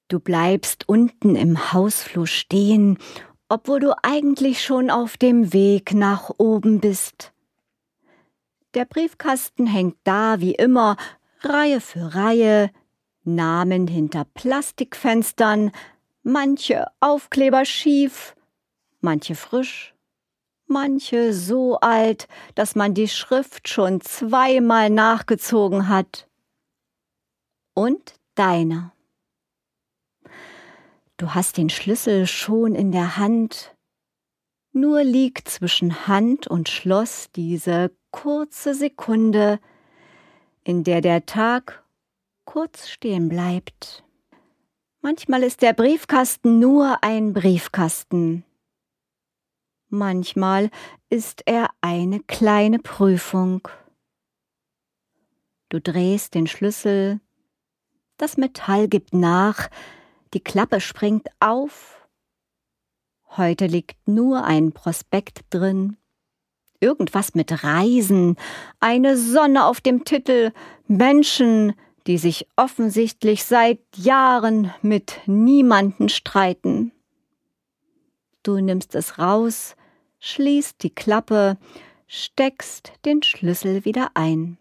Du bleibst unten im Hausflur stehen, obwohl du eigentlich schon auf dem Weg nach oben bist. Der Briefkasten hängt da wie immer, Reihe für Reihe, Namen hinter Plastikfenstern, manche Aufkleber schief, manche frisch, manche so alt, dass man die Schrift schon 2-mal nachgezogen hat. Und deiner. Du hast den Schlüssel schon in der Hand, nur liegt zwischen Hand und Schloss diese kurze Sekunde, in der der Tag kurz stehen bleibt. Manchmal ist der Briefkasten nur ein Briefkasten. Manchmal ist er eine kleine Prüfung. Du drehst den Schlüssel, das Metall gibt nach, die Klappe springt auf. Heute liegt nur ein Prospekt drin. Irgendwas mit Reisen, eine Sonne auf dem Titel, Menschen, die sich offensichtlich seit Jahren mit niemanden streiten. Du nimmst es raus, schließt die Klappe, steckst den Schlüssel wieder ein.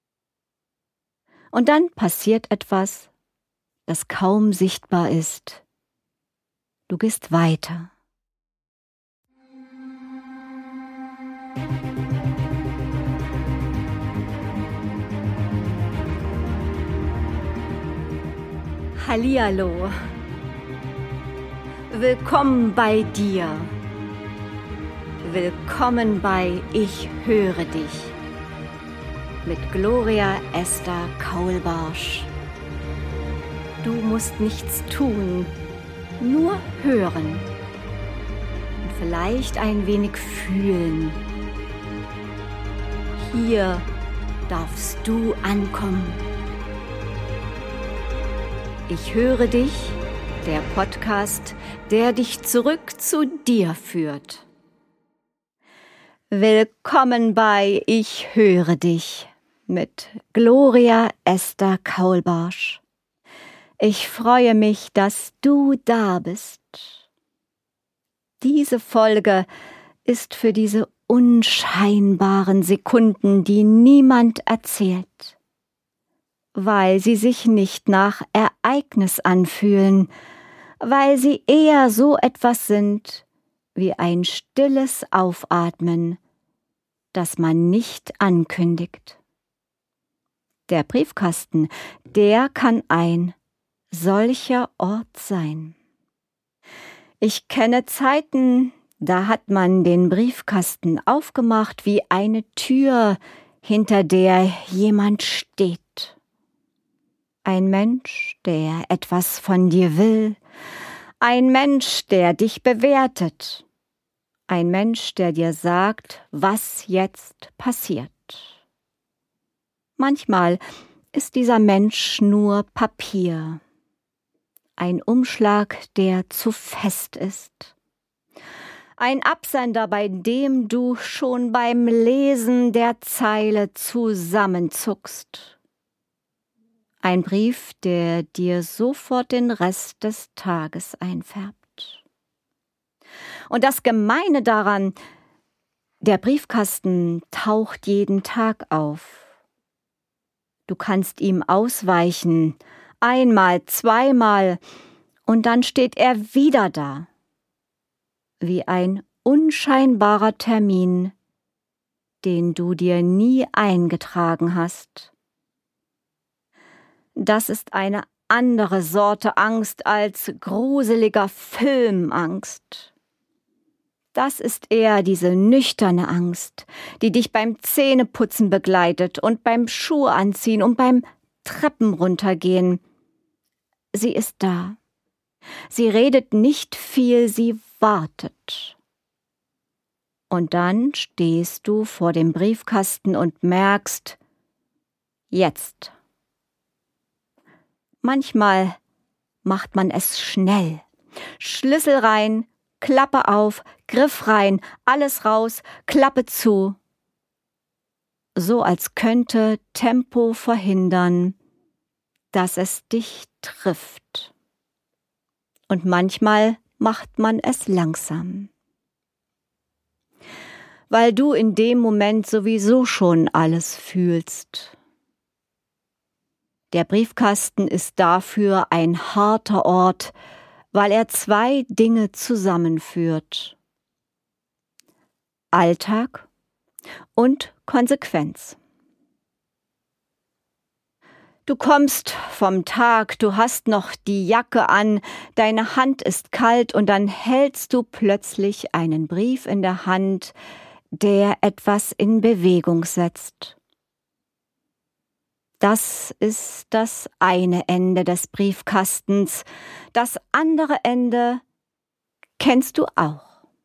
Und dann passiert etwas, das kaum sichtbar ist. Du gehst weiter. Hallihallo. Willkommen bei dir. Willkommen bei Ich höre dich. Mit Gloria Esther Kaulbarsch. Du musst nichts tun, nur hören und vielleicht ein wenig fühlen. Hier darfst du ankommen. Ich höre dich, der Podcast, der dich zurück zu dir führt. Willkommen bei Ich höre dich mit Gloria Esther Kaulbarsch. Ich freue mich, dass du da bist. Diese Folge ist für diese unscheinbaren Sekunden, die niemand erzählt, weil sie sich nicht nach Ereignis anfühlen, weil sie eher so etwas sind wie ein stilles Aufatmen, das man nicht ankündigt. Der Briefkasten, der kann ein solcher Ort sein. Ich kenne Zeiten, da hat man den Briefkasten aufgemacht wie eine Tür, hinter der jemand steht. Ein Mensch, der etwas von dir will, ein Mensch, der dich bewertet, ein Mensch, der dir sagt, was jetzt passiert. Manchmal ist dieser Mensch nur Papier, ein Umschlag, der zu fest ist. Ein Absender, bei dem du schon beim Lesen der Zeile zusammenzuckst. Ein Brief, der dir sofort den Rest des Tages einfärbt. Und das Gemeine daran, der Briefkasten taucht jeden Tag auf. Du kannst ihm ausweichen, einmal, zweimal, und dann steht er wieder da, wie ein unscheinbarer Termin, den du dir nie eingetragen hast. Das ist eine andere Sorte Angst als gruseliger Filmangst. Das ist eher diese nüchterne Angst, die dich beim Zähneputzen begleitet und beim Schuhe anziehen und beim Treppen runtergehen. Sie ist da. Sie redet nicht viel, sie wartet. Und dann stehst du vor dem Briefkasten und merkst, jetzt. Manchmal macht man es schnell. Schlüssel rein, Klappe auf, Griff rein, alles raus, Klappe zu. So als könnte Tempo verhindern, dass es dich trifft. und manchmal macht man es langsam. Weil du in dem Moment sowieso schon alles fühlst. Der Briefkasten ist dafür ein harter Ort, weil er zwei Dinge zusammenführt: Alltag und Konsequenz. Du kommst vom Tag, du hast noch die Jacke an, deine Hand ist kalt und dann hältst du plötzlich einen Brief in der Hand, der etwas in Bewegung setzt. Das ist das eine Ende des Briefkastens. Das andere Ende kennst du auch.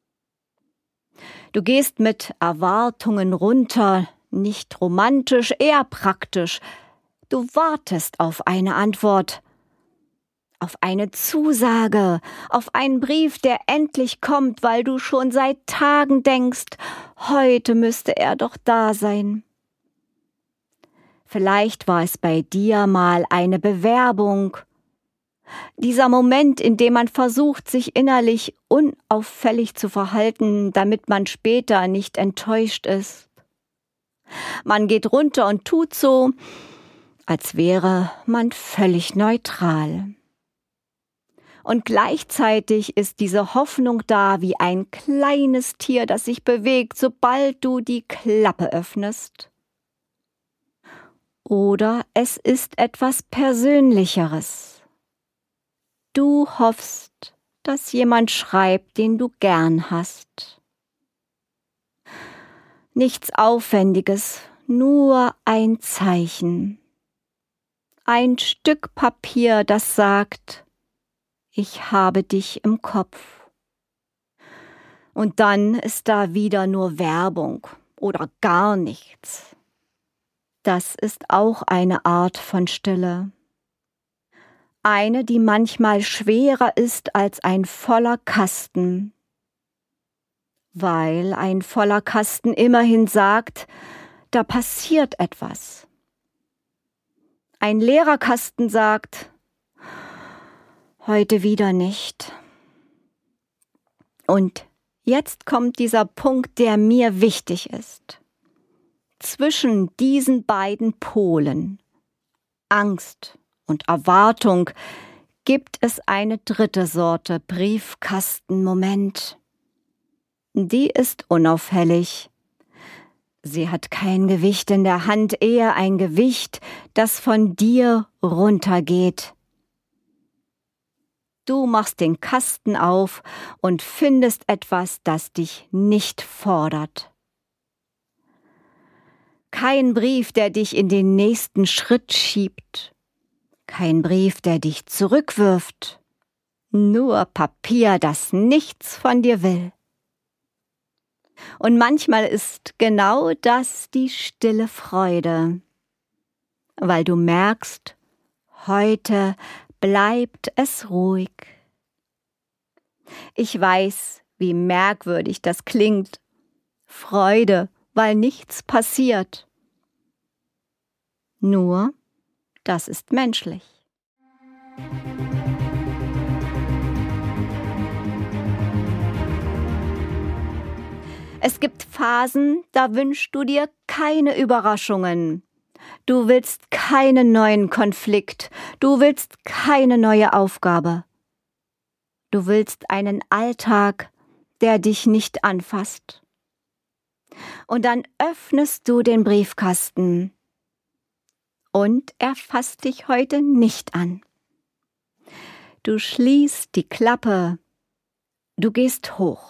Du gehst mit Erwartungen runter, nicht romantisch, eher praktisch. Du wartest auf eine Antwort, auf eine Zusage, auf einen Brief, der endlich kommt, weil du schon seit Tagen denkst, heute müsste er doch da sein. Vielleicht war es bei dir mal eine Bewerbung. Dieser Moment, in dem man versucht, sich innerlich unauffällig zu verhalten, damit man später nicht enttäuscht ist. Man geht runter und tut so, als wäre man völlig neutral. Und gleichzeitig ist diese Hoffnung da wie ein kleines Tier, das sich bewegt, sobald du die Klappe öffnest. Oder es ist etwas Persönlicheres. Du hoffst, dass jemand schreibt, den du gern hast. Nichts Aufwendiges, nur ein Zeichen. Ein Stück Papier, das sagt, ich habe dich im Kopf. Und dann ist da wieder nur Werbung oder gar nichts. Das ist auch eine Art von Stille. Eine, die manchmal schwerer ist als ein voller Kasten. Weil ein voller Kasten immerhin sagt, da passiert etwas. Ein leerer Kasten sagt, heute wieder nicht. Und jetzt kommt dieser Punkt, der mir wichtig ist. Zwischen diesen beiden Polen, Angst und Erwartung, gibt es eine dritte Sorte Briefkastenmoment. Die ist unauffällig. Sie hat kein Gewicht in der Hand, eher ein Gewicht, das von dir runtergeht. Du machst den Kasten auf und findest etwas, das dich nicht fordert. Kein Brief, der dich in den nächsten Schritt schiebt. Kein Brief, der dich zurückwirft. Nur Papier, das nichts von dir will. Und manchmal ist genau das die stille Freude, weil du merkst, heute bleibt es ruhig. Ich weiß, wie merkwürdig das klingt. Freude, weil nichts passiert. Nur, das ist menschlich. Es gibt Phasen, da wünschst du dir keine Überraschungen. Du willst keinen neuen Konflikt. Du willst keine neue Aufgabe. Du willst einen Alltag, der dich nicht anfasst. Und dann öffnest du den Briefkasten und er fasst dich heute nicht an. Du schließt die Klappe, du gehst hoch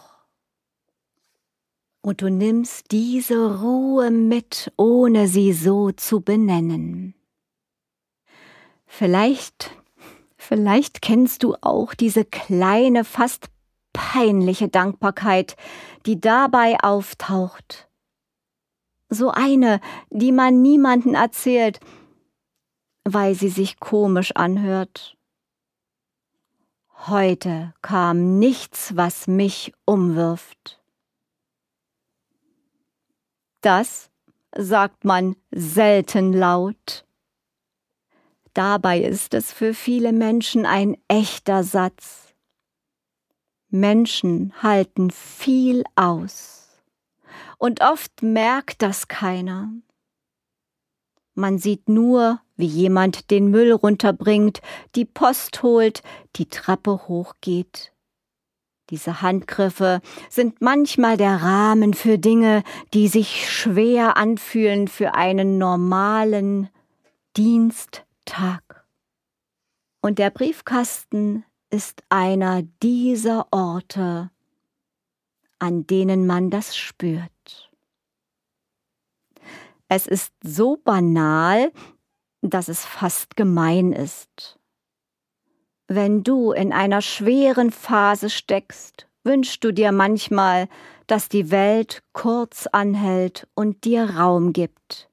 und du nimmst diese Ruhe mit, ohne sie so zu benennen. Vielleicht kennst du auch diese kleine, fast peinliche Dankbarkeit, die dabei auftaucht. So eine, die man niemandem erzählt, weil sie sich komisch anhört. Heute kam nichts, was mich umwirft. Das sagt man selten laut. Dabei ist es für viele Menschen ein echter Satz. Menschen halten viel aus und oft merkt das keiner. Man sieht nur, wie jemand den Müll runterbringt, die Post holt, die Treppe hochgeht. Diese Handgriffe sind manchmal der Rahmen für Dinge, die sich schwer anfühlen für einen normalen Diensttag. Und der Briefkasten ist einer dieser Orte, an denen man das spürt. Es ist so banal, dass es fast gemein ist. Wenn du in einer schweren Phase steckst, wünschst du dir manchmal, dass die Welt kurz anhält und dir Raum gibt.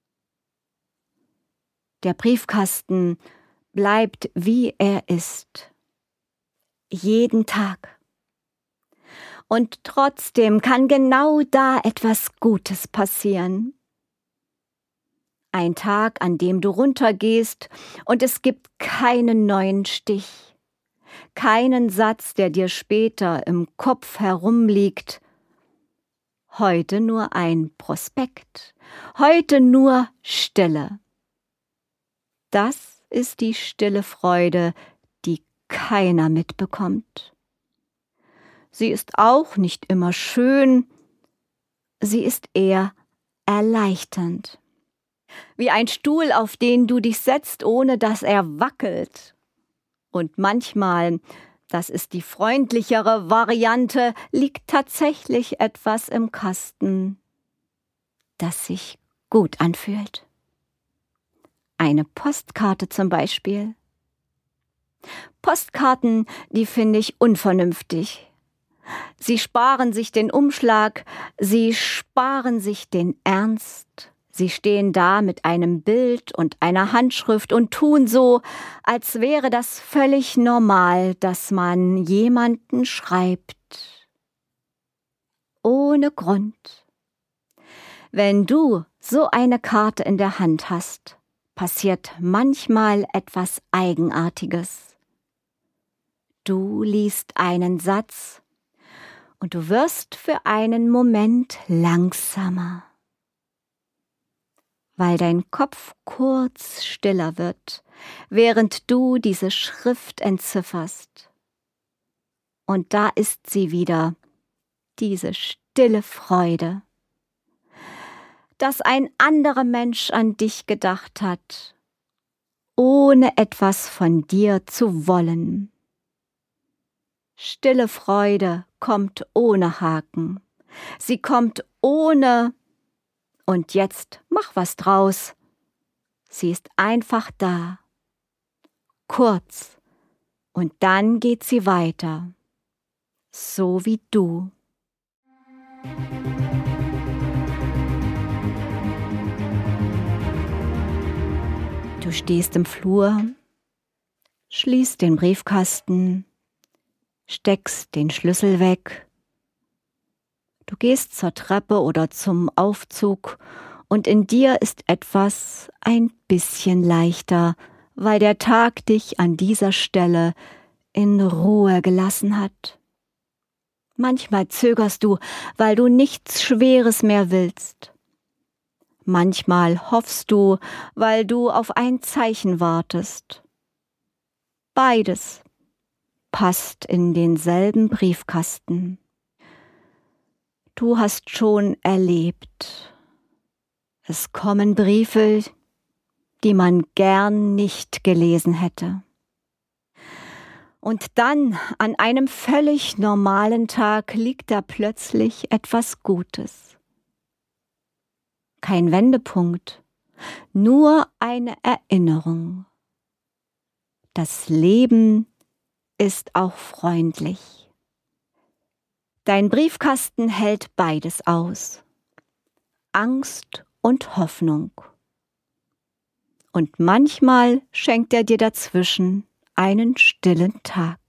Der Briefkasten bleibt, wie er ist. Jeden Tag. Und trotzdem kann genau da etwas Gutes passieren. Ein Tag, an dem du runtergehst und es gibt keinen neuen Stich, keinen Satz, der dir später im Kopf herumliegt. Heute nur ein Prospekt, heute nur Stille. Das ist die stille Freude, die keiner mitbekommt. Sie ist auch nicht immer schön, sie ist eher erleichternd. Wie ein Stuhl, auf den du dich setzt, ohne dass er wackelt. Und manchmal, das ist die freundlichere Variante, liegt tatsächlich etwas im Kasten, das sich gut anfühlt. Eine Postkarte zum Beispiel. Postkarten, die finde ich unvernünftig. Sie sparen sich den Umschlag, sie sparen sich den Ernst. Sie stehen da mit einem Bild und einer Handschrift und tun so, als wäre das völlig normal, dass man jemanden schreibt. Ohne Grund. Wenn du so eine Karte in der Hand hast, passiert manchmal etwas Eigenartiges. Du liest einen Satz und du wirst für einen Moment langsamer, weil dein Kopf kurz stiller wird, während du diese Schrift entzifferst. Und da ist sie wieder, diese stille Freude, dass ein anderer Mensch an dich gedacht hat, ohne etwas von dir zu wollen. Stille Freude kommt ohne Haken. Sie kommt ohne „Und jetzt mach was draus." Sie ist einfach da. Kurz. Und dann geht sie weiter. So wie du. Du stehst im Flur, schließt den Briefkasten, steckst den Schlüssel weg. Du gehst zur Treppe oder zum Aufzug und in dir ist etwas ein bisschen leichter, weil der Tag dich an dieser Stelle in Ruhe gelassen hat. Manchmal zögerst du, weil du nichts Schweres mehr willst. Manchmal hoffst du, weil du auf ein Zeichen wartest. Beides passt in denselben Briefkasten. Du hast schon erlebt. Es kommen Briefe, die man gern nicht gelesen hätte. Und dann, an einem völlig normalen Tag, liegt da plötzlich etwas Gutes. Kein Wendepunkt, nur eine Erinnerung. Das Leben ist auch freundlich. Dein Briefkasten hält beides aus. Angst und Hoffnung. Und manchmal schenkt er dir dazwischen einen stillen Tag.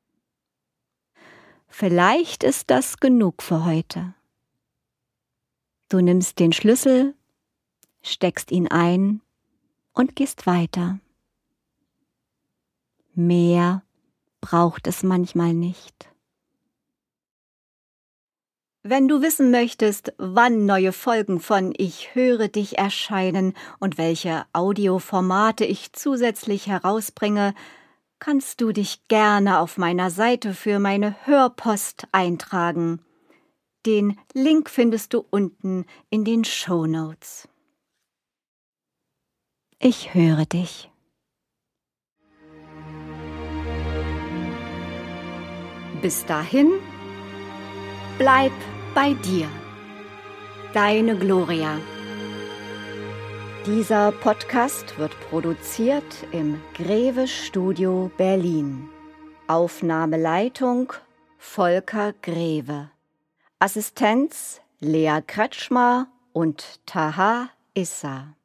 Vielleicht ist das genug für heute. Du nimmst den Schlüssel, steckst ihn ein und gehst weiter. Mehr braucht es manchmal nicht. Wenn du wissen möchtest, wann neue Folgen von Ich höre dich erscheinen und welche Audioformate ich zusätzlich herausbringe, kannst du dich gerne auf meiner Seite für meine Hörpost eintragen. Den Link findest du unten in den Shownotes. Ich höre dich. Bis dahin, bleib bei dir. Deine Gloria. Dieser Podcast wird produziert im Greve Studio Berlin. Aufnahmeleitung Volker Greve. Assistenz Lea Kretschmer und Taha Issa.